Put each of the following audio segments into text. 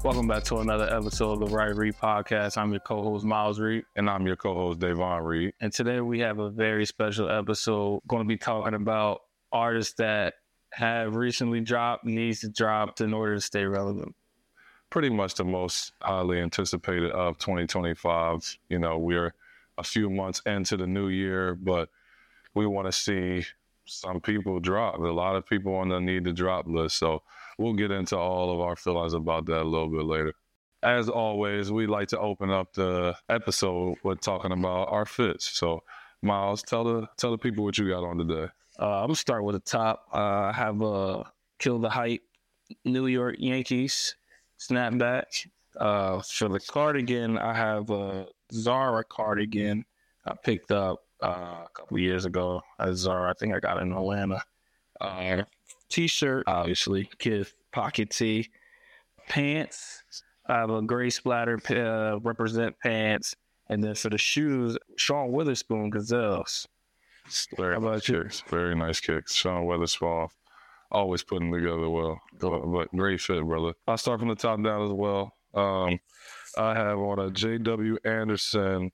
Welcome back to another episode of the Right Read Podcast. I'm your co-host, Miles Reed. And I'm your co-host, Davon Reed. And today we have a very special episode. Going to be talking about artists that have recently dropped, needs to drop in order to stay relevant. Pretty much the most highly anticipated of 2025. You know, we're a few months into the new year, but we want to see some people drop. A lot of people on the need to drop list. So we'll get into all of our feelings about that a little bit later. As always, we like to open up the episode with talking about our fits. So Miles, tell the people what you got on today. I'm gonna start with the top. I have a Kill the Hype New York Yankees snapback. For the cardigan, I have a Zara cardigan I picked up a couple years ago at Zara. I think I got it in Atlanta. T-shirt, obviously, Kith pocket tee. Pants, I have a gray splatter represent pants. And then for the shoes, Sean Witherspoon Gazelles. Very nice kicks. Very nice kicks. Sean Witherspoon, always putting together well. But great fit, brother. I'll start from the top down as well. I have on a J.W. Anderson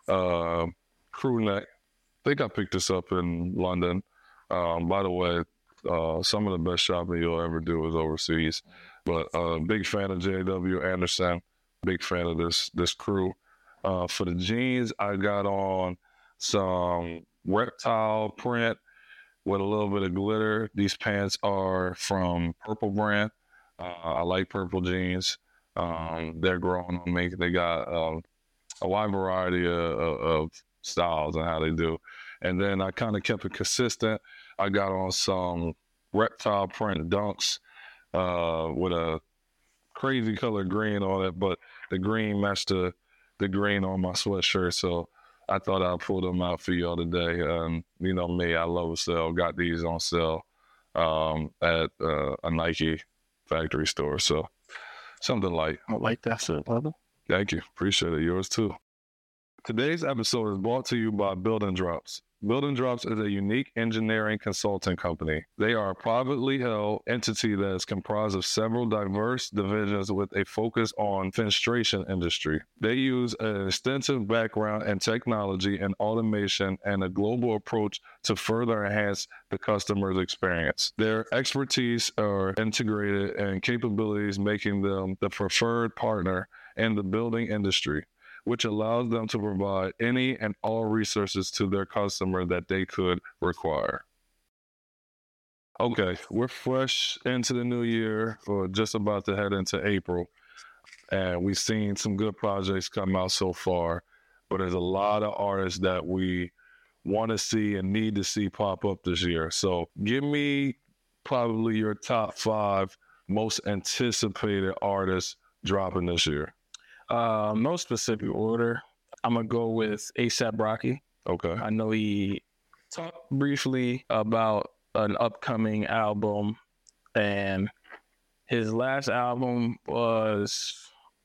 crew neck. I think I picked this up in London. By the way, some of the best shopping you'll ever do is overseas. But big fan of J.W. Anderson. Big fan of this crew. For the jeans, I got on some reptile print with a little bit of glitter. These pants are from Purple brand. I like purple jeans. They're growing on me. They got a wide variety of styles and how they do. And then I kind of kept it consistent. I got on some reptile print dunks with a crazy color green on it, but the green matched the green on my sweatshirt. So I thought I'd pull them out for y'all today. You know me, I love a sale. Got these on sale at a Nike factory store. So something light. I like that shit, brother. Thank you. Appreciate it. Yours too. Today's episode is brought to you by Building Drops. Building Drops is a unique engineering consulting company. They are a privately held entity that is comprised of several diverse divisions with a focus on fenestration industry. They use an extensive background in technology and automation and a global approach to further enhance the customer's experience. Their expertise are integrated and capabilities making them the preferred partner in the building industry, which allows them to provide any and all resources to their customer that they could require. Okay, we're fresh into the new year, or just about to head into April, and we've seen some good projects come out so far, but there's a lot of artists that we want to see and need to see pop up this year. So give me probably your top 5 most anticipated artists dropping this year. No specific order. I'm going to go with A$AP Rocky. Okay. I know he talked briefly about an upcoming album, and his last album was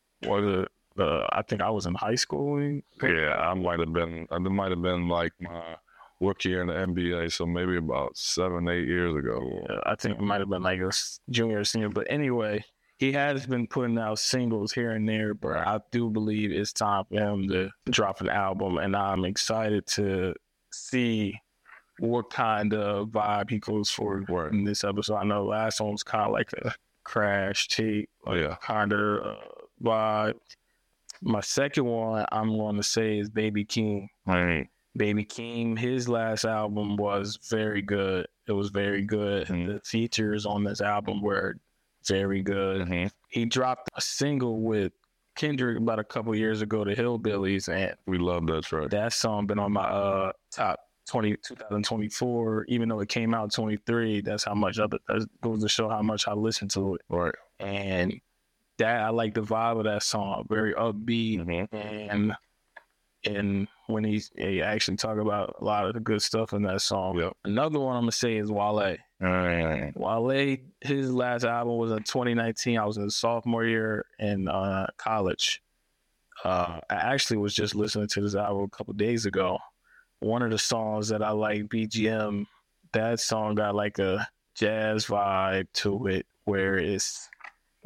I think I was in high school. Yeah, it might have been like my rookie year in the NBA, so maybe about 7-8 years ago. Yeah, I think it might have been like a junior or senior, but anyway, he has been putting out singles here and there, but I do believe it's time for him to drop an album, and I'm excited to see what kind of vibe he goes for in this episode. I know last one was kind of like a crash tape, kind of vibe. My second one I'm going to say is Baby Keem. Right. Baby Keem, his last album was very good. It was very good. Mm-hmm. The features on this album were very good. Mm-hmm. He dropped a single with Kendrick about a couple years ago, The Hillbillies, and we love that track. That song been on my top 2024, even though it came out in 23. That's how much of it. That goes to show how much I listen to it. Right. And that I like the vibe of that song, very upbeat, mm-hmm. and when he actually talk about a lot of the good stuff in that song. Yep. Another one I'm gonna say is Wale. Wale, his last album was in 2019. I was in the sophomore year in college. I actually was just listening to this album a couple days ago. One of the songs that I like, BGM, that song got like a jazz vibe to it, where it's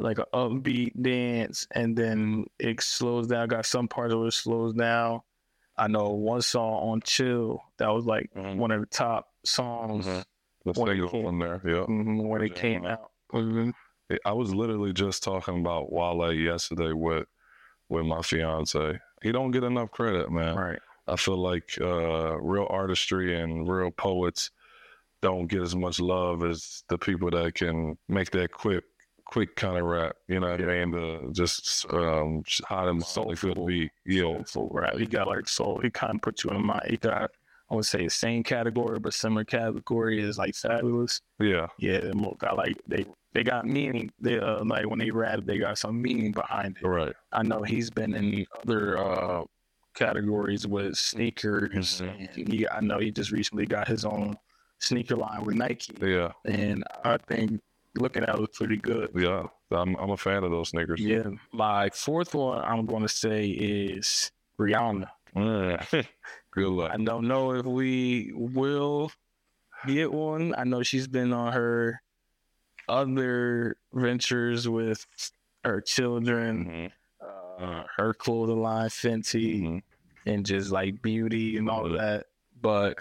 like an upbeat dance, and then it slows down. Got some parts where it slows down. I know one song on Chill that was like one of the top songs. The single from there, yeah. When it came out. I was literally just talking about Wale yesterday with my fiance. He don't get enough credit, man. Right. I feel like real artistry and real poets don't get as much love as the people that can make that quick kind of rap. You know what I mean? Just hot and soulful beat. Soulful rap. He got like soul. He kind of put you in mind. He got, I would say, the same category, but similar category is like Fabulous. Yeah. Yeah, they got like they got meaning. They like when they rap, they got some meaning behind it. Right. I know he's been in other categories with sneakers, and I know he just recently got his own sneaker line with Nike. Yeah. And I think looking at it was pretty good. Yeah. I'm a fan of those sneakers. Yeah. My fourth one I'm going to say is Rihanna. Good luck. I don't know if we will get one. I know she's been on her other ventures with her children, her clothing line, Fenty, and just like beauty and all of that. But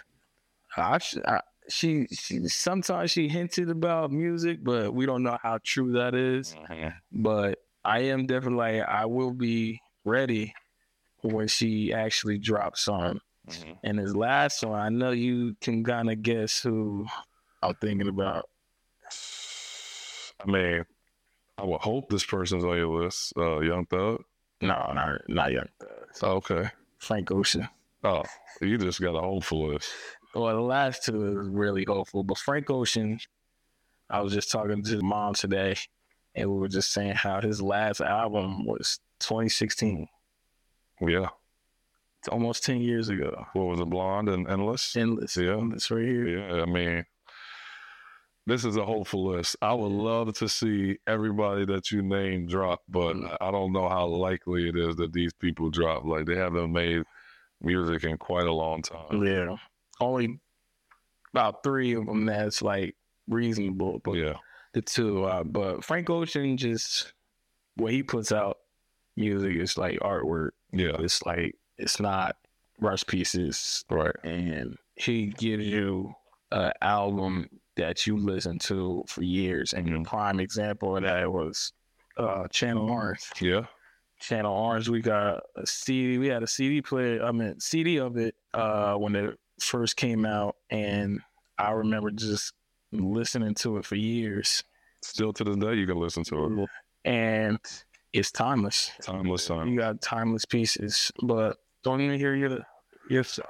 she sometimes she hinted about music, but we don't know how true that is. But I am definitely like, I will be ready when she actually drops something. And his last one, I know you can kind of guess who I'm thinking about. I mean, I would hope this person's on your list. Young Thug? No, not Young Thug. Oh, okay. Frank Ocean. Oh, you just got a hopeful list. Well, the last two is really hopeful, but Frank Ocean, I was just talking to mom today, and we were just saying how his last album was 2016. Yeah. It's almost 10 years ago. What was it, Blonde and Endless? Endless. Yeah. Endless right here. Yeah, I mean, this is a hopeful list. I would love to see everybody that you named drop, but I don't know how likely it is that these people drop. Like, they haven't made music in quite a long time. Yeah. Only about 3 of them that's like reasonable, but the 2. But Frank Ocean, just what he puts out music is like artwork. Yeah. It's like, it's not rush pieces. Right. And he gives you an album that you listen to for years. And the prime example of that was Channel Orange. Yeah. Channel Orange, we got a CD. We had a CD player. CD of it when it first came out, and I remember just listening to it for years. Still to this day, you can listen to it, and it's timeless. Timeless song. You got timeless pieces, but don't even hear your song.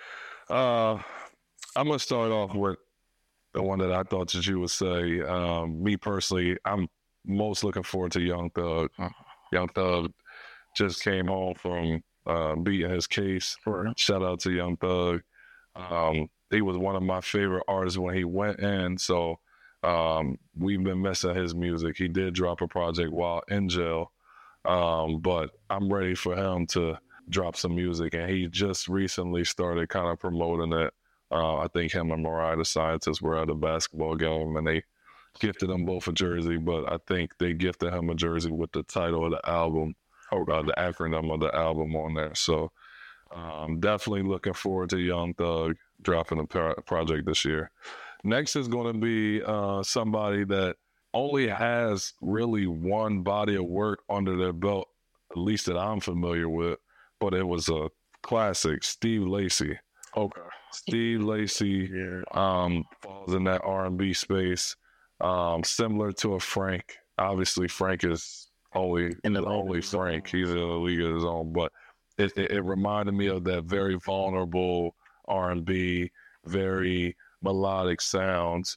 I'm gonna start off with the one that I thought that you would say. Me personally, I'm most looking forward to Young Thug. Young Thug just came home from beating his case. Shout out to Young Thug. He was one of my favorite artists when he went in, so we've been missing his music. He did drop a project while in jail, but I'm ready for him to drop some music, and he just recently started kind of promoting it. I think him and Mariah the Scientist were at a basketball game, and they gifted him both a jersey, but I think they gifted him a jersey with the title of the album, or the acronym of the album on there. So definitely looking forward to Young Thug dropping a project this year. Next is going to be somebody that only has really one body of work under their belt, at least that I'm familiar with, but it was a classic, Steve Lacy. Okay. Steve Lacy falls in that R&B space, similar to a Frank. Obviously, Frank is only Frank. He's in a league of his own, but it reminded me of that very vulnerable R&B, very melodic sounds.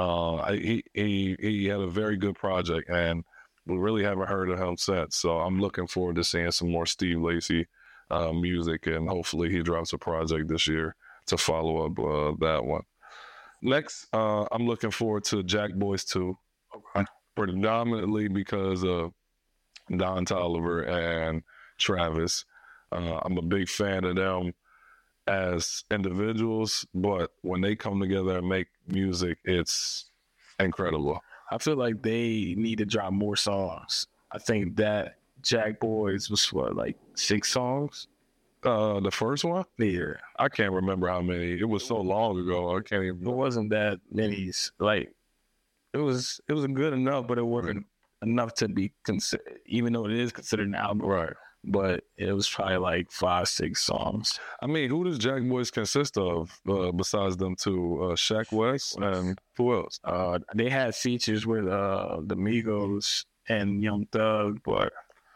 He had a very good project, and we really haven't heard of him since. So I'm looking forward to seeing some more Steve Lacy music, and hopefully he drops a project this year to follow up that one. Next, I'm looking forward to Jack Boys 2, predominantly because of Don Toliver and Travis. I'm a big fan of them as individuals, but when they come together and make music, it's incredible. I feel like they need to drop more songs. I think that Jack Boys was what, like 6 songs? The first one? Yeah. I can't remember how many. It was so long ago. I can't even. It wasn't that many. Like, it was good enough, but it wasn't enough to be considered, even though it is considered an album. Right. But it was probably like 5, 6 songs. I mean, who does Jack Boys consist of besides them two? Shaq West and who else? They had features with the Migos and Young Thug, but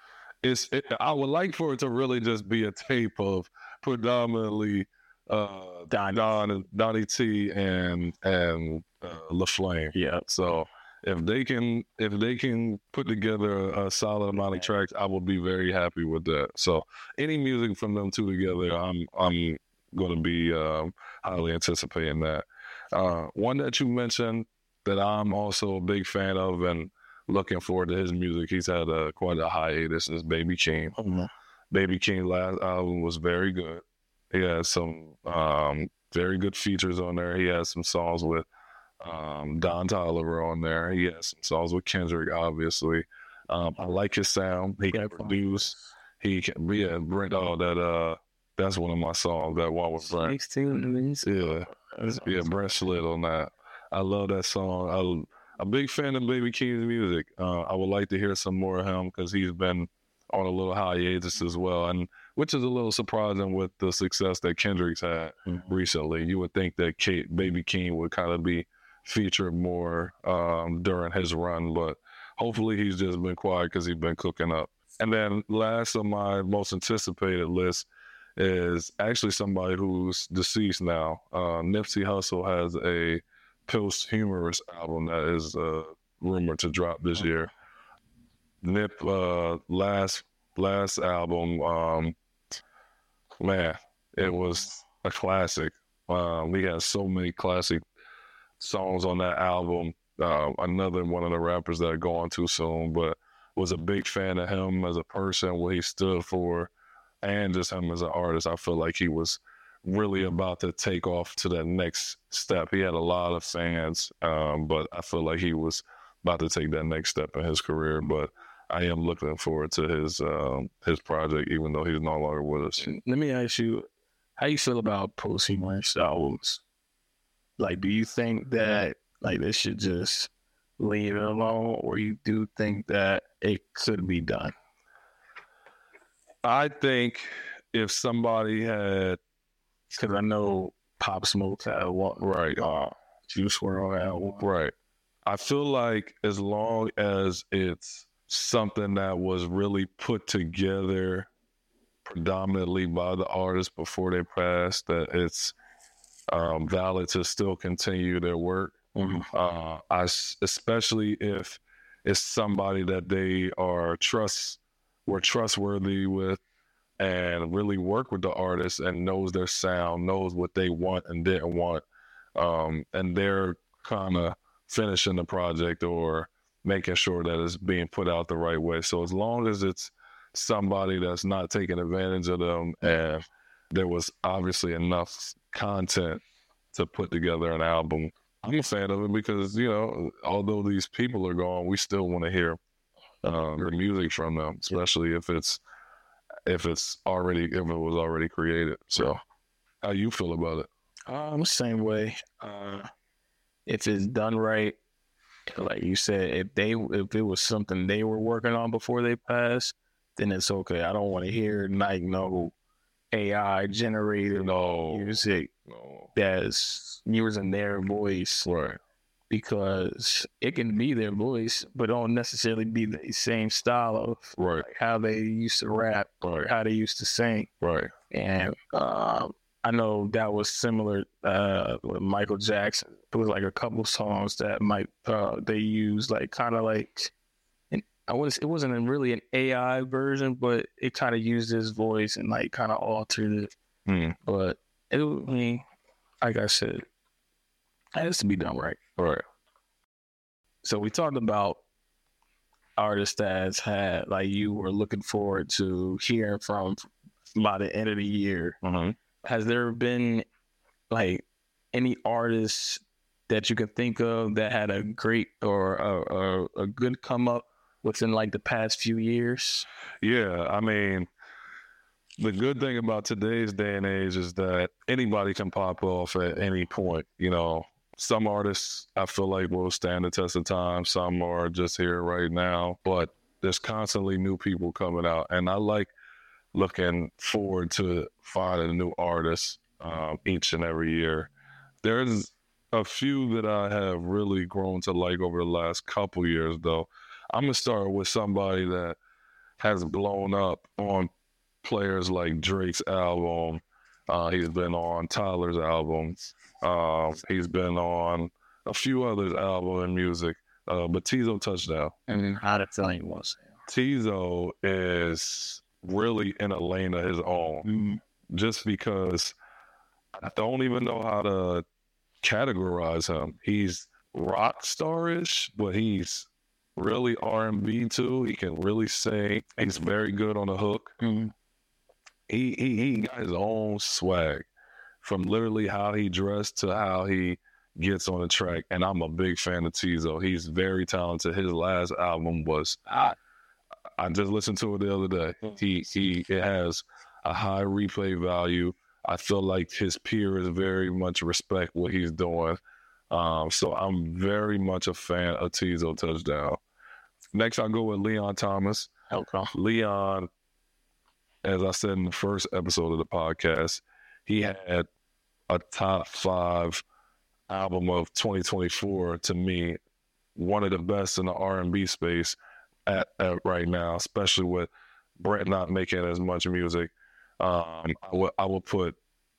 I would like for it to really just be a tape of predominantly Donnie T and LaFlame. Yeah. So if they can put together a solid amount of tracks, I will be very happy with that. So any music from them two together, I'm going to be highly anticipating that. One that you mentioned that I'm also a big fan of and looking forward to his music. He's had quite a hiatus. Is Baby Keem. Mm-hmm. Baby Keem's last album was very good. He has some very good features on there. He has some songs with Don Toliver on there. He has some songs with Kendrick, obviously. I like his sound. He can produce. He can be a Brent. Oh, that's one of my songs. That one with Brent. 16. Yeah, Brent slid on that. I love that song. I'm a big fan of Baby Keem's music. I would like to hear some more of him because he's been on a little hiatus as well, and which is a little surprising with the success that Kendrick's had recently. You would think that Baby Keem would kind of be featured more during his run, but hopefully he's just been quiet because he's been cooking up. And then last on my most anticipated list is actually somebody who's deceased now. Nipsey Hussle has a posthumous album that is rumored to drop this year. Nip last album, man, it was a classic. We had so many classic songs on that album. Another one of the rappers that are going too soon, but was a big fan of him as a person, what he stood for, and just him as an artist. I feel like he was really about to take off to that next step. He had a lot of fans, but I feel like he was about to take that next step in his career. But I am looking forward to his project, even though he's no longer with us. Let me ask you, how you feel about posthumous albums? Like, do you think that like they should just leave it alone, or you do think that it could be done? I think if somebody had, because I know Pop Smoke had one, right? Juice WRLD had one, right? I feel like as long as it's something that was really put together predominantly by the artist before they passed, that it's valid to still continue their work. Especially if it's somebody that they were trustworthy with and really work with the artist and knows their sound, knows what they want and didn't want, and they're kind of finishing the project or making sure that it's being put out the right way. So as long as it's somebody that's not taking advantage of them and there was obviously enough content to put together an album, I'm a fan of it because, you know, although these people are gone, we still want to hear the music from them, especially if it was already created. So how you feel about it? I'm the same way. If it's done right, like you said, if it was something they were working on before they passed, then it's okay. I don't want to hear like no AI generated music that's using their voice, right? Because it can be their voice, but don't necessarily be the same style of like how they used to rap or how they used to sing, right? And I know that was similar with Michael Jackson. It was like a couple songs that they used like kind of like, it wasn't really an AI version, but it kind of used his voice and like kind of altered it. But like I said, it has to be done right. Right. So we talked about artists that had like you were looking forward to hearing from by the end of the year. Has there been like any artists that you can think of that had a great or a good come up within like the past few years? Yeah, I mean, the good thing about today's day and age is that anybody can pop off at any point. You know, some artists I feel like will stand the test of time. Some are just here right now, but there's constantly new people coming out, and I like looking forward to finding new artists each and every year. There's a few that I have really grown to like over the last couple years, though. I'm gonna start with somebody that has blown up on players like Drake's album. He's been on Tyler's albums. He's been on a few others' album and music. But Tizo Touchdown. And how to tell you was. Tizo is really in a lane of his own, just because I don't even know how to categorize him. He's rock star-ish, but he's really R&B too. He can really sing. He's very good on the hook. He got his own swag, from literally how he dressed to how he gets on the track. And I'm a big fan of Tizo. He's very talented. His last album was, I just listened to it the other day. It has a high replay value. I feel like his peers very much respect what he's doing. So I'm very much a fan of Tizo Touchdown. Next, I'll go with Leon Thomas. Okay. Leon, as I said in the first episode of the podcast, he had a top 5 album of 2024, to me, one of the best in the R&B space at right now, especially with Brett not making as much music. I will put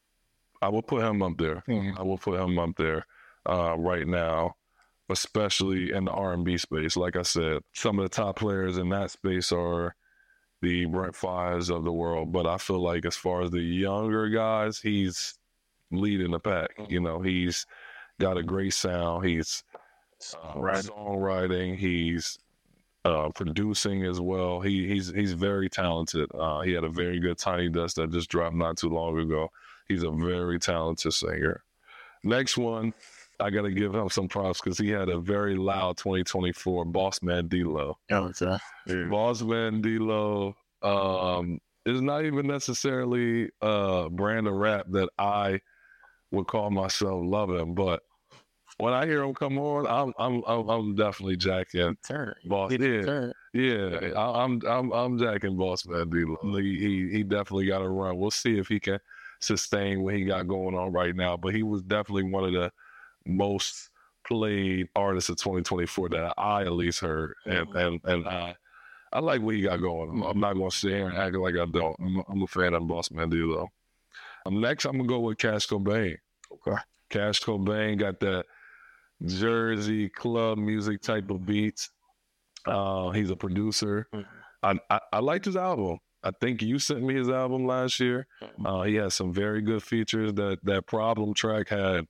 him up there. I will put him up there right now, especially in the R&B space. Like I said, some of the top players in that space are the Brent Faiyaz of the world, but I feel like as far as the younger guys, he's leading the pack. You know, he's got a great sound. He's songwriting. He's producing as well. He's very talented. He had a very good Tiny Desk that just dropped not too long ago. He's a very talented singer. Next one, I got to give him some props because he had a very loud 2024, Bossman D-Lo. Bossman D-Lo is not even necessarily a brand of rap that I would call myself loving, but when I hear him come on, I'm definitely jacking Boss. Yeah, I'm jacking Bossman D-Lo. He definitely got to run. We'll see if he can sustain what he got going on right now, but he was definitely one of the most played artists of 2024 that I at least heard, and I like what he got going. I'm not gonna sit here and act like I don't. I'm a fan of Bossman D-Lo. Next, I'm gonna go with Cash Cobain. Okay. Cash Cobain got that Jersey club music type of beats. He's a producer. I liked his album. I think you sent me his album last year. He has some very good features. That Problem track had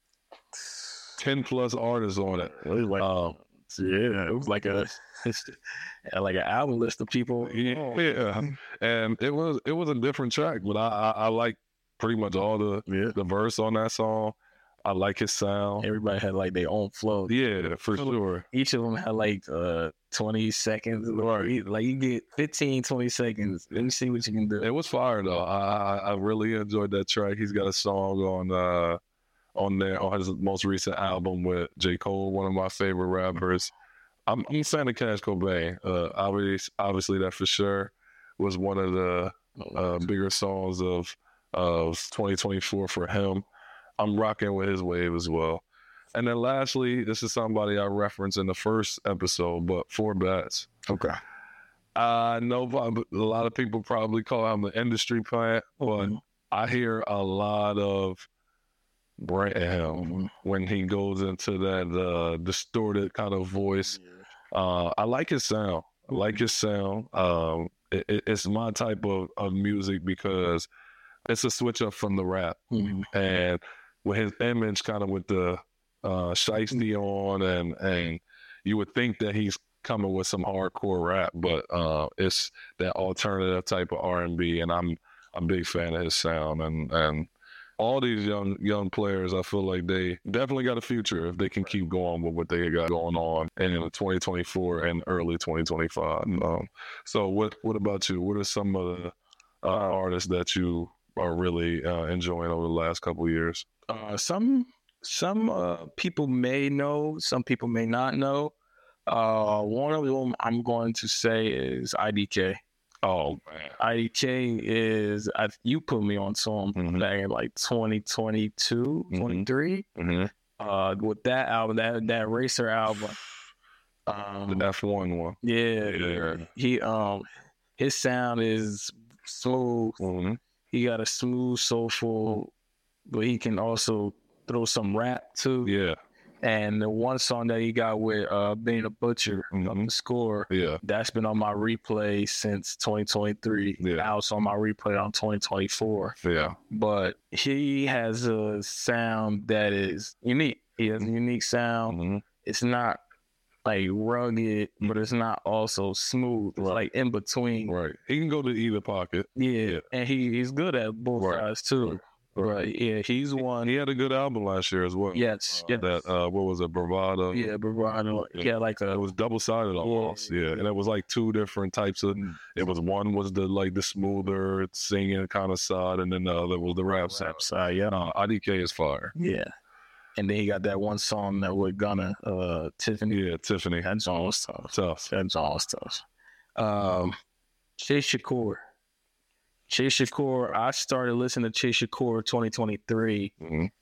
10 plus artists on it. It was like a like an album list of people. Yeah. And it was a different track, but I like pretty much all the verse on that song. I like his sound. Everybody had like their own flow. Yeah, for sure. Each of them had like 20 seconds. Right. Like you get 15, 20 seconds. Let me see what you can do. It was fire though. I really enjoyed that track. He's got a song on there on his most recent album with J. Cole, one of my favorite rappers. I'm a fan of Cash Cobain. Obviously that for sure was one of the bigger songs of 2024 for him. I'm rocking with his wave as well. And then lastly, this is somebody I referenced in the first episode, but 4Bats. Okay. I know a lot of people probably call him an industry plant, but I hear a lot of Brent in him when he goes into that distorted kind of voice. I like his sound. It's my type of music because it's a switch up from the rap. And with his image kind of with the shiesty on, and you would think that he's coming with some hardcore rap, but it's that alternative type of R&B, and I'm a big fan of his sound. And all these young players, I feel like they definitely got a future if they can keep going with what they got going on in 2024 and early 2025. So what about you? What are some of the artists that you are really enjoying over the last couple of years? Some people may know, some people may not know. One of them I'm going to say is IDK. Oh man, IDK is you put me on to him back in like 2022, 23. With that album, that Racer album, the F1 one. Yeah. He his sound is smooth. He got a smooth, soulful, but he can also throw some rap too. Yeah. And the one song that he got with Being a Butcher, the score, that's been on my replay since 2023. Now it's on my replay on 2024. Yeah. But he has a sound that is unique. He has a unique sound. It's not like rugged, but it's not also smooth. It's like in between. Right. He can go to either pocket. Yeah. And he's good at both sides too. Right. Yeah, he's one. He had a good album last year as well. Yes. That what was it, Bravado? Yeah, Bravado. Yeah, like it was double-sided almost. Yeah. And it was like two different types of. It was one was the smoother singing kind of side, and then the other was the rap side. Yeah. IDK is fire. Yeah. And then he got that one song that with Gunna, Tiffany. Yeah, Tiffany. That song was tough. That song was tough. Chase Shakur. Chase Shakur, I started listening to Chase Shakur 2023.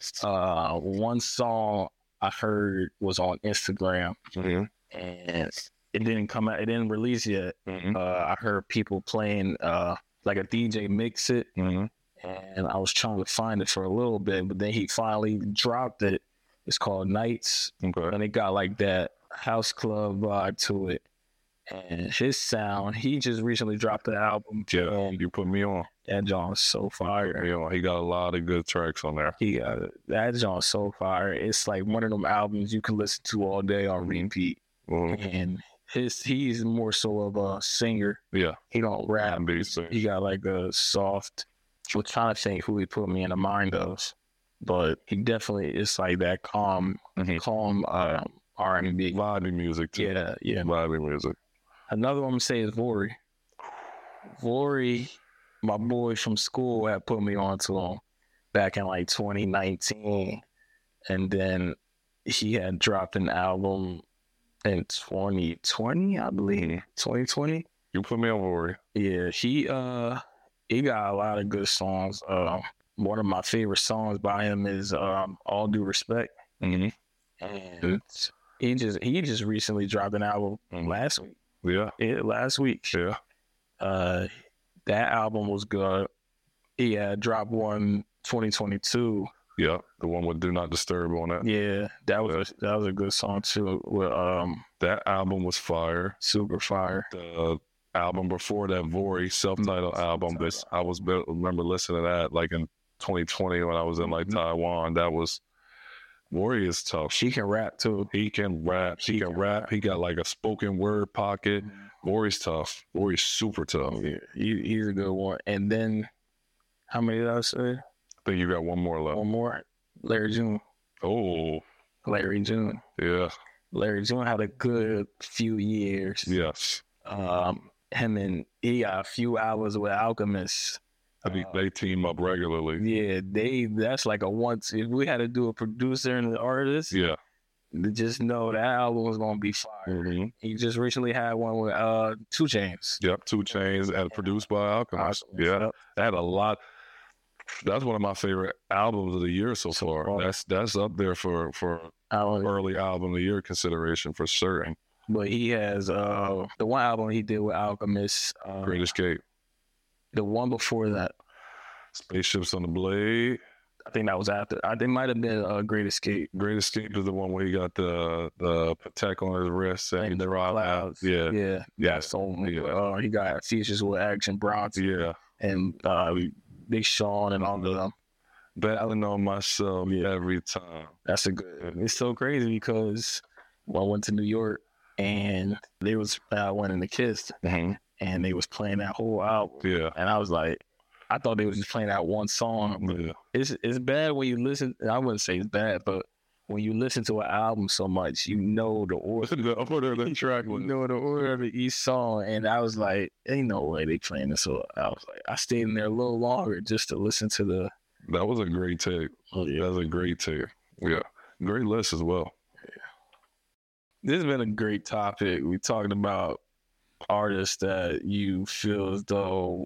One song I heard was on Instagram, and it didn't come out. It didn't release yet. I heard people playing like a DJ mix it, and I was trying to find it for a little bit, but then he finally dropped it. It's called Nights, and it got like that house club vibe to it. And his sound, he just recently dropped the album. Yeah, you put me on. That John's so fire. Yeah, he got a lot of good tracks on there. He got that John's so fire. It's like one of them albums you can listen to all day on repeat. And he's more so of a singer. Yeah, he don't rap. He got like a soft. I'm trying to think who he put me in the mind of, but he definitely is like that calm R&B, vibey music too. Yeah, vibey music. Another one I'm gonna say is Vori. Vori, my boy from school had put me on to him back in like 2019. And then he had dropped an album in 2020, I believe. 2020. You put me on Vori. Yeah, he got a lot of good songs. One of my favorite songs by him is All Due Respect. And he just recently dropped an album last week. Last week. That album was good. He had dropped one 2022. Yeah, the one with Do Not Disturb on that. Yeah, that was a good song too. With that album was fire, super fire. The album before that, Vori self-titled album. I remember listening to that like in 2020 when I was in like Taiwan. That was. Vori is tough. She can rap too. He can rap. He got like a spoken word pocket. Vori's tough. Vori's super tough. Yeah, he's a good one. And then, how many did I say? I think you got one more left. One more. Larry June. Oh. Larry June. Yeah. Larry June had a good few years. Yes. Him and he got a few hours with Alchemist. I mean, they team up regularly. Yeah, that's like a once. If we had to do a producer and an artist, just know that album was gonna be fire. He just recently had one with 2 Chainz. Yep, 2 Chainz, and produced by Alchemist. Yeah, that had a lot. That's one of my favorite albums of the year so far. That's up there for early album of the year consideration for certain. But he has the one album he did with Alchemist, Great Escape. The one before that, Spaceships on the Blade. I think that was after. I think it might have been Great Escape. Great Escape is the one where he got the Patek on his wrist and the clouds. Yeah. So he got features with Action Bronson. Yeah, and Big Sean and all of them. Battling on myself every time. That's a good. It's so crazy because I went to New York and I went in the Kiss. And they was playing that whole album. Yeah. And I was like, I thought they was just playing that one song. Yeah. It's bad when you listen. I wouldn't say it's bad, but when you listen to an album so much, you know the order. The order of the track. You know the order of each song. And I was like, ain't no way they playing this. So I was like, I stayed in there a little longer just to listen to the. That was a great take. Oh, yeah. That was a great take. Yeah. Great list as well. Yeah. This has been a great topic. We talked about artists that you feel as though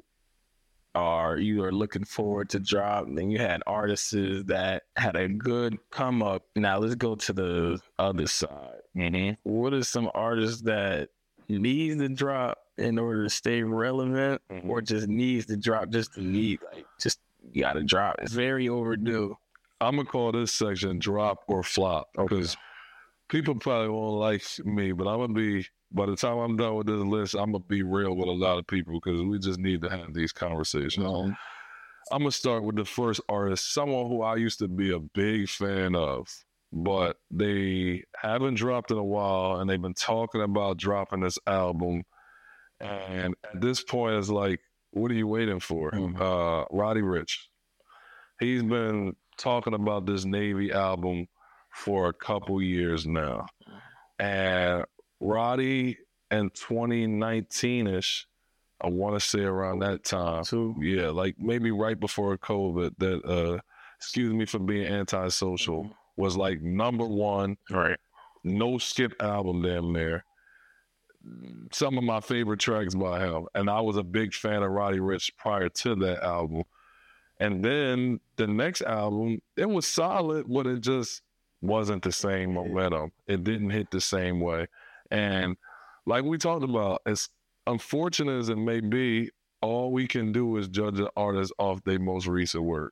you are looking forward to drop. And then you had artists that had a good come up. Now let's go to the other side. Mm-hmm. What are some artists that needs to drop in order to stay relevant, or just needs to drop just to need, like, just you gotta drop? It's very overdue. I'm gonna call this section drop or flop, because people probably won't like me, but I'm gonna be, by the time I'm done with this list, I'm gonna be real with a lot of people, because we just need to have these conversations. I'm gonna start with the first artist, someone who I used to be a big fan of, but they haven't dropped in a while, and they've been talking about dropping this album. And at this point, it's like, what are you waiting for? Roddy Ricch. He's been talking about this Navy album for a couple years now. And Roddy in 2019-ish, I want to say around that time. Yeah, like maybe right before COVID, that, excuse me for being antisocial, was like #1. Right. No skip album damn near. Some of my favorite tracks by him. And I was a big fan of Roddy Ricch prior to that album. And then the next album, it was solid, but it just wasn't the same momentum. It didn't hit the same way. And like we talked about, as unfortunate as it may be, all we can do is judge an artist off their most recent work.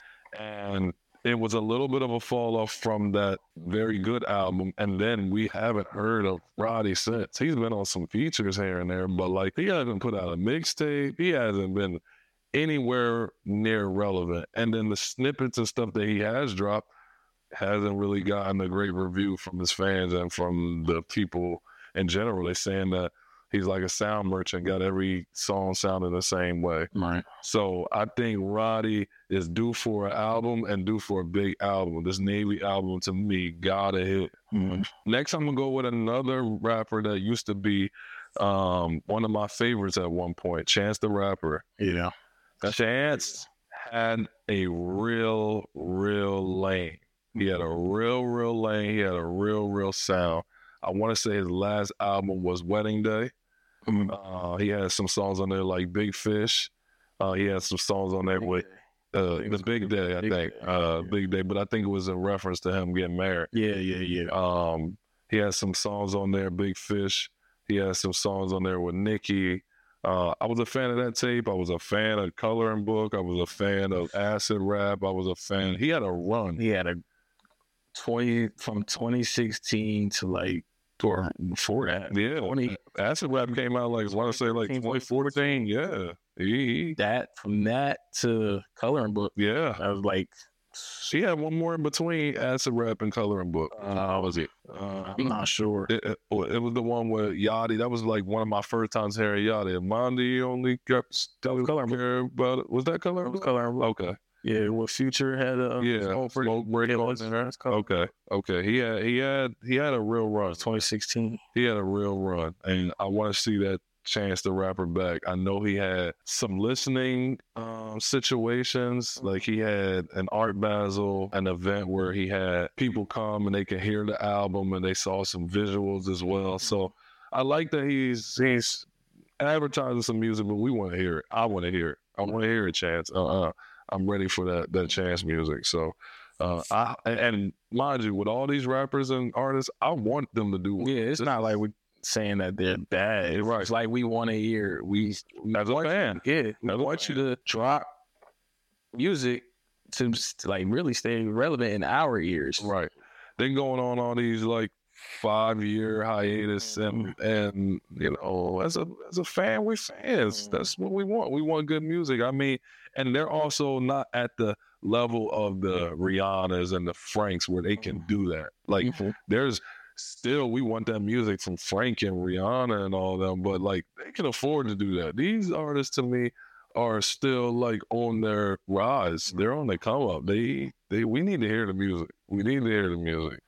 And it was a little bit of a fall off from that very good album. And then we haven't heard of Roddy since. He's been on some features here and there, but like, he hasn't put out a mixtape. He hasn't been anywhere near relevant. And then the snippets and stuff that he has dropped hasn't really gotten a great review from his fans and from the people in general. They're saying that he's like a sound merchant, got every song sounding the same way. Right. So I think Roddy is due for an album and due for a big album. This Navy album, to me, gotta hit. Next, I'm gonna go with another rapper that used to be one of my favorites at one point, Chance the Rapper. Yeah. Chance had a real lane. He had a real lane. He had a real sound. I want to say his last album was Wedding Day. He had some songs on there like Big Fish. He had some songs on there with the Big Day, I think. Big Day, but I think it was in reference to him getting married. Yeah. He had some songs on there, Big Fish. He had some songs on there with Nicki. I was a fan of that tape. I was a fan of Coloring Book. I was a fan of Acid Rap. I was a fan. He had a run. He had a from 2016 to like, or before that. Yeah. Acid Rap came out like, I want to say like 2014. Yeah. From that to Coloring Book. Yeah. I was like, she had one more in between Acid Rap and Coloring Book. Was it? I'm not sure. It was the one with Yachty. That was like one of my first times hearing Yachty. Mondi only kept Coloring Book. About it. Was that Coloring Book? Coloring Book. Okay. Yeah, what Future had a Smoke Break on there. Okay. He had a real run. 2016. He had a real run, and I want to see that Chance the Rapper back. I know he had some listening situations, like he had an Art Basel, an event where he had people come and they could hear the album and they saw some visuals as well. So I like that he's advertising some music, but we want to hear it. I want to hear it. I want to hear it, Chance. I'm ready for that Chance music. So, and mind you, with all these rappers and artists, I want them to do one. Yeah, it's not like we're saying that they're bad. Right. It's like we want to hear. As a fan. We want you to drop music to like really stay relevant in our ears. Right. They're going on all these like 5-year hiatus, and you know, as a fan, we're fans. That's what we want. We want good music. I mean, and they're also not at the level of the Rihannas and the Franks where they can do that. Like, there's still, we want that music from Frank and Rihanna and all them, but like, they can afford to do that. These artists, to me, are still like on their rise. They're on their come up. We need to hear the music. We need to hear the music.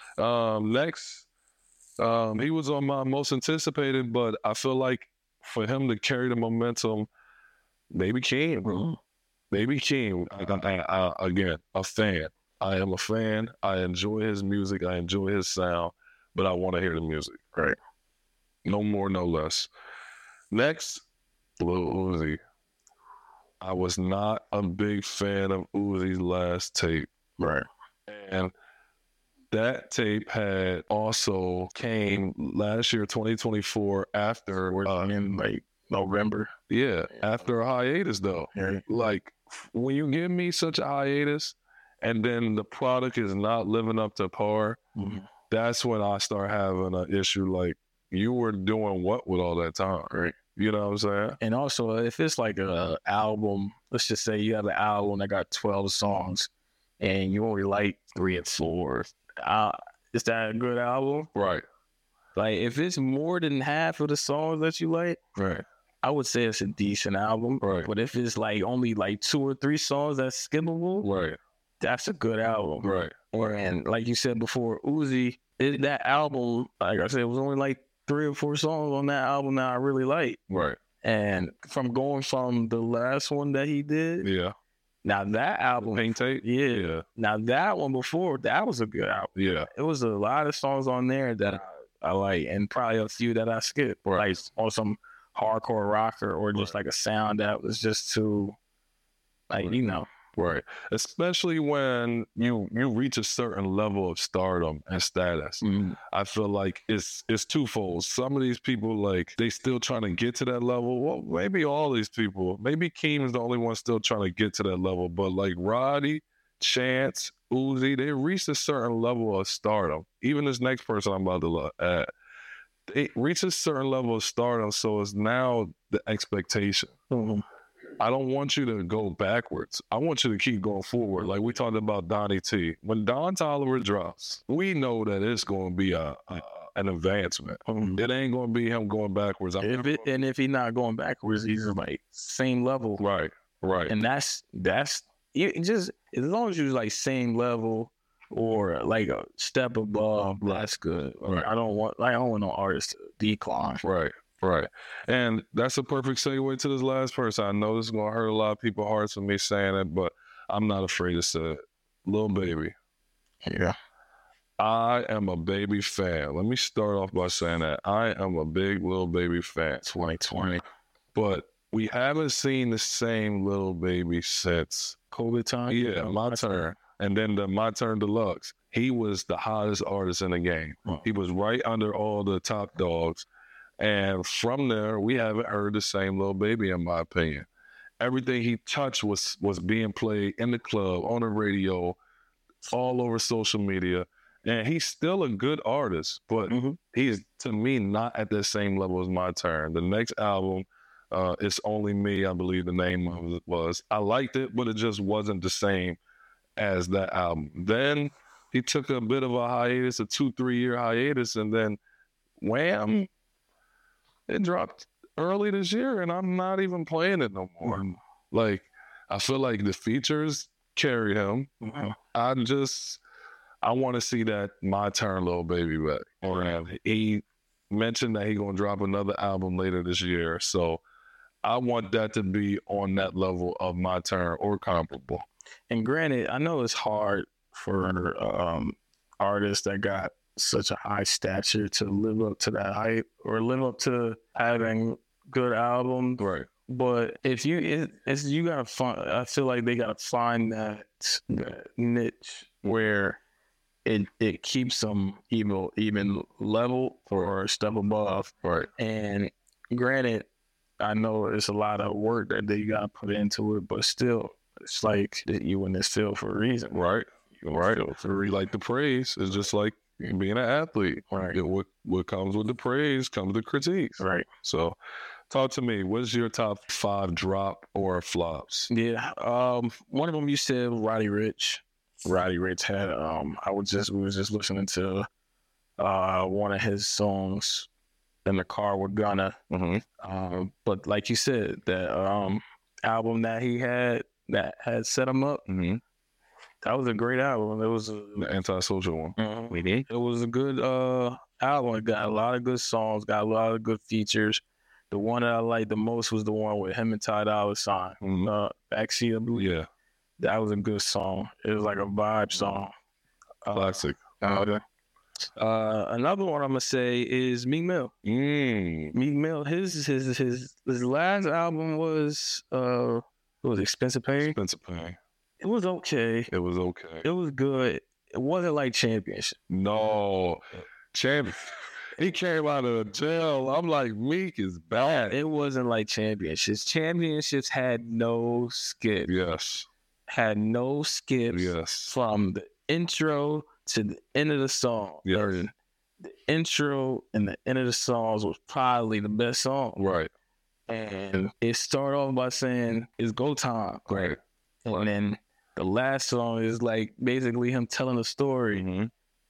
Next, he was on my most anticipated, but I feel like for him to carry the momentum, maybe Keem, bro. Maybe Keem. Again, a fan. I am a fan. I enjoy his music. I enjoy his sound, but I want to hear the music. Right. No more, no less. Next, Lil Uzi. I was not a big fan of Uzi's last tape. Right. And that tape had also came last year, 2024, after in like November. Yeah, after a hiatus though. Yeah. Like when you give me such a hiatus and then the product is not living up to par, that's when I start having an issue. Like, you were doing what with all that time, right? You know what I'm saying? And also, if it's like a album, let's just say you have an album that got 12 songs and you only like 3 or 4, is that a good album? Right. Like, if it's more than half of the songs that you like, right, I would say it's a decent album. Right. But if it's like only like 2 or 3 songs that's skippable, right, that's a good album. Right. And like you said before, Uzi, that album, like I said, it was only like 3 or 4 songs on that album that I really like. Right. And from going from the last one that he did, yeah. Now that album, Paint Tape, yeah. Now that one before, that was a good album. Yeah. It was a lot of songs on there that I like, and probably a few that I skipped, right, like on some hardcore rocker or just like a sound that was just too, like, you know. Right. Especially when you reach a certain level of stardom and status. I feel like it's twofold. Some of these people, like, they still trying to get to that level. Well, maybe all these people. Maybe Keem is the only one still trying to get to that level. But like Roddy, Chance, Uzi, they reached a certain level of stardom. Even this next person I'm about to add, they reach a certain level of stardom. So it's now the expectation. I don't want you to go backwards. I want you to keep going forward. Like we talked about Donnie T. When Don Toliver drops, we know that it's going to be an advancement. It ain't going to be him going backwards. If he's not going backwards, he's like same level. Right, right. And that's just, as long as you're like same level or like a step above, that's good. Right. I don't want no artist to decline. Right. Right. And that's a perfect segue to this last person. I know this is going to hurt a lot of people's hearts with me saying it, but I'm not afraid to say it. Lil Baby. Yeah. I am a Baby fan. Let me start off by saying that. I am a big Lil Baby fan. 2020. But we haven't seen the same Lil Baby since COVID time? Yeah, My Turn. And then the My Turn Deluxe. He was the hottest artist in the game. He was right under all the top dogs. And from there, we haven't heard the same Lil Baby, in my opinion. Everything he touched was being played in the club, on the radio, all over social media. And he's still a good artist, but he's, to me, not at the same level as My Turn. The next album, It's Only Me, I believe the name of it was. I liked it, but it just wasn't the same as that album. Then he took a bit of a hiatus, a 2-3 year hiatus, and then wham! It dropped early this year, and I'm not even playing it no more. Like, I feel like the features carry him. I want to see that My Turn Lil Baby back. Or he mentioned that he's going to drop another album later this year. So I want that to be on that level of My Turn or comparable. And granted, I know it's hard for artists that got such a high stature to live up to that hype or live up to having good albums. Right. But if you gotta find, I feel like they gotta find that niche where it keeps them even level or a step above. Right. And granted, I know it's a lot of work that they gotta put into it, but still, it's like you in this field for a reason. Right. Right. Like the praise is just like being an athlete. Right. What comes with the praise comes the critiques. Right. So talk to me. What's your top 5 drop or flops? Yeah. One of them you said Roddy Ricch. Roddy Ricch had we was just listening to one of his songs in the car with Gunna. But like you said, that album that he had that had set him up. Mm-hmm. That was a great album. It was The Antisocial one. Mm-hmm. We did. It was a good album. It got a lot of good songs, got a lot of good features. The one that I liked the most was the one with him and Ty Dolla $ign. Mm-hmm. Backseat, I believe. Yeah. That was a good song. It was like a vibe song. Classic. Okay. Another one I'm gonna say is Meek Mill. Meek Mill. His last album was Expensive Pain. Expensive Pain. It was okay. It was okay. It was good. It wasn't like Championship. No. Champion. He came out of jail. I'm like, Meek is bad. It wasn't like Championships. Championships had no skip. Yes. Had no skips. Yes. From the intro to the end of the song. Yes. The intro and the end of the songs was probably the best song. Right. And it started off by saying, it's go time. Right. And then the last song is like basically him telling a story. Mm-hmm.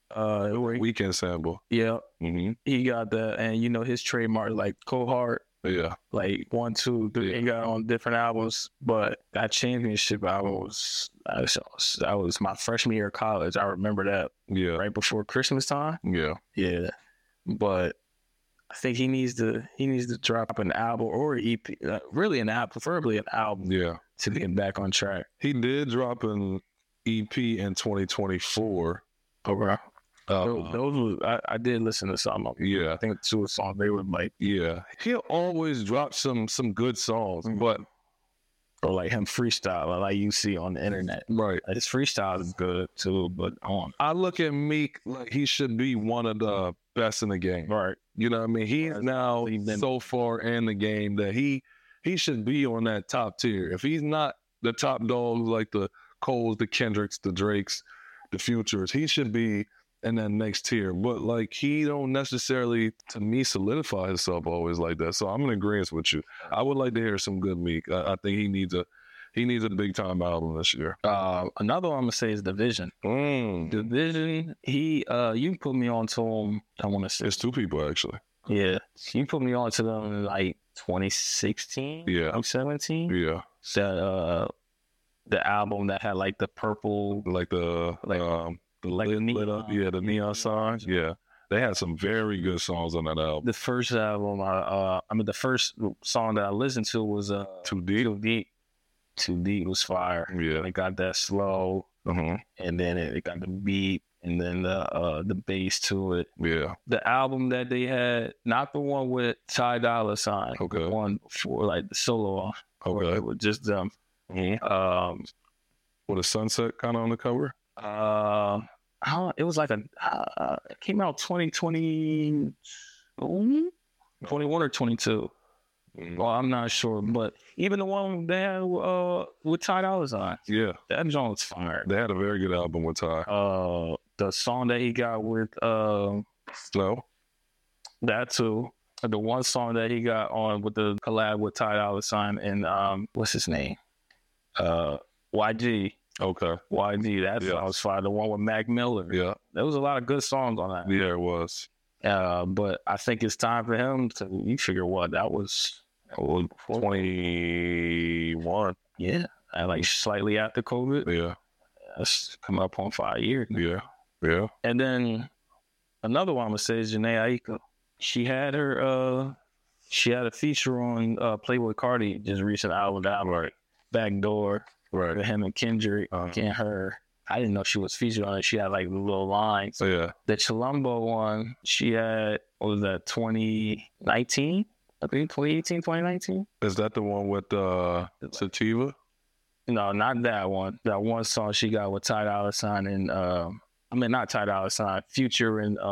Weekend sample. Yeah. Mm-hmm. He got the, and you know, his trademark, like Cold Heart. Yeah. Like 1, 2, 3. He got on different albums, but that Championship album was, that was my freshman year of college. I remember that. Yeah. Right before Christmas time. Yeah. Yeah. But I think he needs to drop an album or an EP, really an album, preferably an album. Yeah. To get back on track. He did drop an EP in 2024. Okay. Those I did listen to some of them. Yeah. I think 2 songs they were like. Yeah. He'll always drop some good songs, but or like him freestyle, like you see on the internet. Right. His freestyle is good too, but I look at Meek like he should be one of the best in the game. Right. You know what I mean? He's now so far in the game that he should be on that top tier. If he's not the top dogs like the Coles, the Kendricks, the Drakes, the Futures, he should be in that next tier. But like he don't necessarily, to me, solidify himself always like that. So I'm in agreement with you. I would like to hear some good Meek. I think he needs a big time album this year. Another one I'm gonna say is Division. Division. He you put me on to him. I want to say it's 2 people actually. Yeah, you put me on to them in like 2016. Yeah, 2017. Yeah. That the album that had like the purple, like the lit up, the neon signs. Yeah, they had some very good songs on that album. The first album, the first song that I listened to was Too Deep. Too Deep. Too Deep was fire. Yeah, it got that slow, and then it got the beat, and then the bass to it. Yeah, the album that they had, not the one with Ty Dolla $ign. Okay, the one before, like the solo. Okay, with just them. Mm-hmm. With a sunset kind of on the cover. It was like it came out 2020, 21 or 22. Well, I'm not sure, but even the one they had with Ty Dolla $ign. Yeah, that joint was fire. They had a very good album with Ty. The song that he got with Slow. That too. The one song that he got on with the collab with Ty Dolla $ign and what's his name? YG. Okay. YG. That song was fire. The one with Mac Miller. Yeah. There was a lot of good songs on that. Yeah, it was. But I think it's time for him to. You figure what that was? 21. Yeah, like slightly after COVID. Yeah. That's come up on 5 years. Yeah. Yeah. And then another one I'm gonna say is Jhené Aiko. She had a feature on Playboy Cardi, just recent album, right? Backdoor, right? With him and Kendrick and her. I didn't know she was featured on it. She had like little lines. Oh, yeah. The Chilombo one, she had, what was that, 2019? I think 2018, 2019. Is that the one with Sativa? No, not that one. That one song she got with Ty Dolla $ign and not Ty Dolla $ign, Future and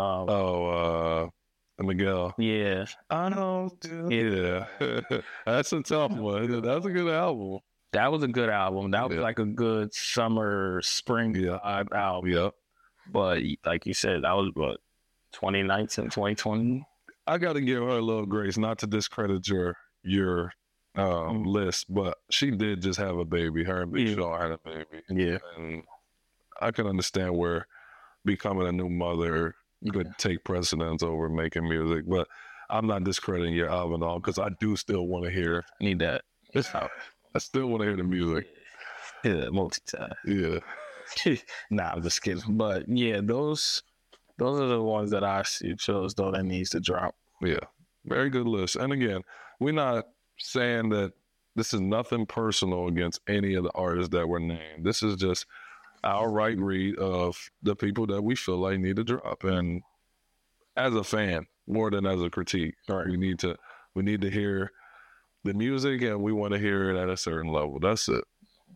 Miguel. Yeah. I don't do. Yeah. That's a tough one. That's a good album. That was a good album. That was like a good summer, spring vibe album. Yeah. But like you said, that was what, 2019, 2020? I got to give her a little grace, not to discredit your list, but she did just have a baby. Her and Big Sean had a baby. Yeah. And I can understand where becoming a new mother could take precedence over making music, but I'm not discrediting your album at all because I do still want to hear. Need that. I still want to hear the music. Yeah, multi-time. Yeah. Nah, I'm just kidding. But yeah, those are the ones that I see feel as though that needs to drop. Yeah. Very good list. And again, we're not saying that this is nothing personal against any of the artists that were named. This is just our right read of the people that we feel like need to drop. And as a fan, more than as a critique, we need to hear the music, and we want to hear it at a certain level. That's it.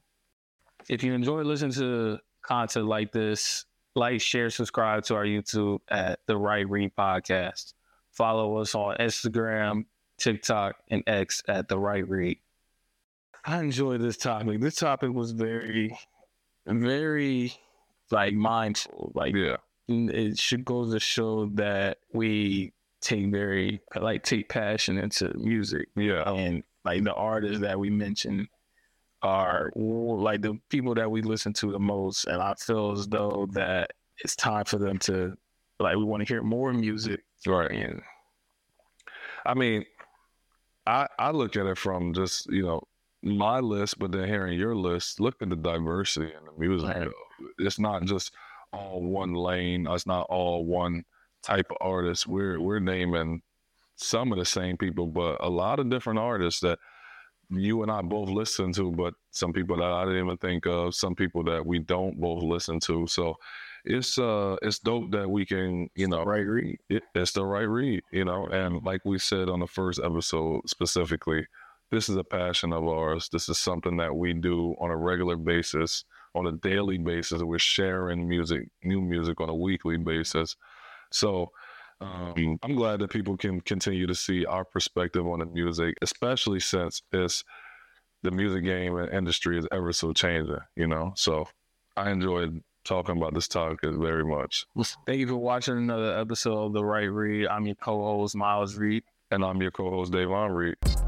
If you enjoy listening to content like this, like, share, subscribe to our YouTube at The Right Read Podcast. Follow us on Instagram, TikTok, and X at The Right Read. I enjoyed this topic. This topic was very, very, like, mindful. Like, yeah, it should go to show that we take passion into music. Yeah. And, like, the artists that we mentioned are, like, the people that we listen to the most. And I feel as though that it's time for them to, like, we want to hear more music. Right. And I mean, I look at it from just, my list, but then hearing your list, look at the diversity in the music. Right. It's not just all one lane. It's not all one type of artist. We're naming some of the same people, but a lot of different artists that you and I both listen to, but some people that I didn't even think of, some people that we don't both listen to. So it's dope that we can, right read. It's the right read, and like we said on the first episode specifically, this is a passion of ours. This is something that we do on a regular basis, on a daily basis. We're sharing new music on a weekly basis. So I'm glad that people can continue to see our perspective on the music, especially since the music game and industry is ever so changing, So I enjoyed talking about this topic very much. Thank you for watching another episode of The Right Read. I'm your co-host, Miles Reed. And I'm your co-host, Davon Reed.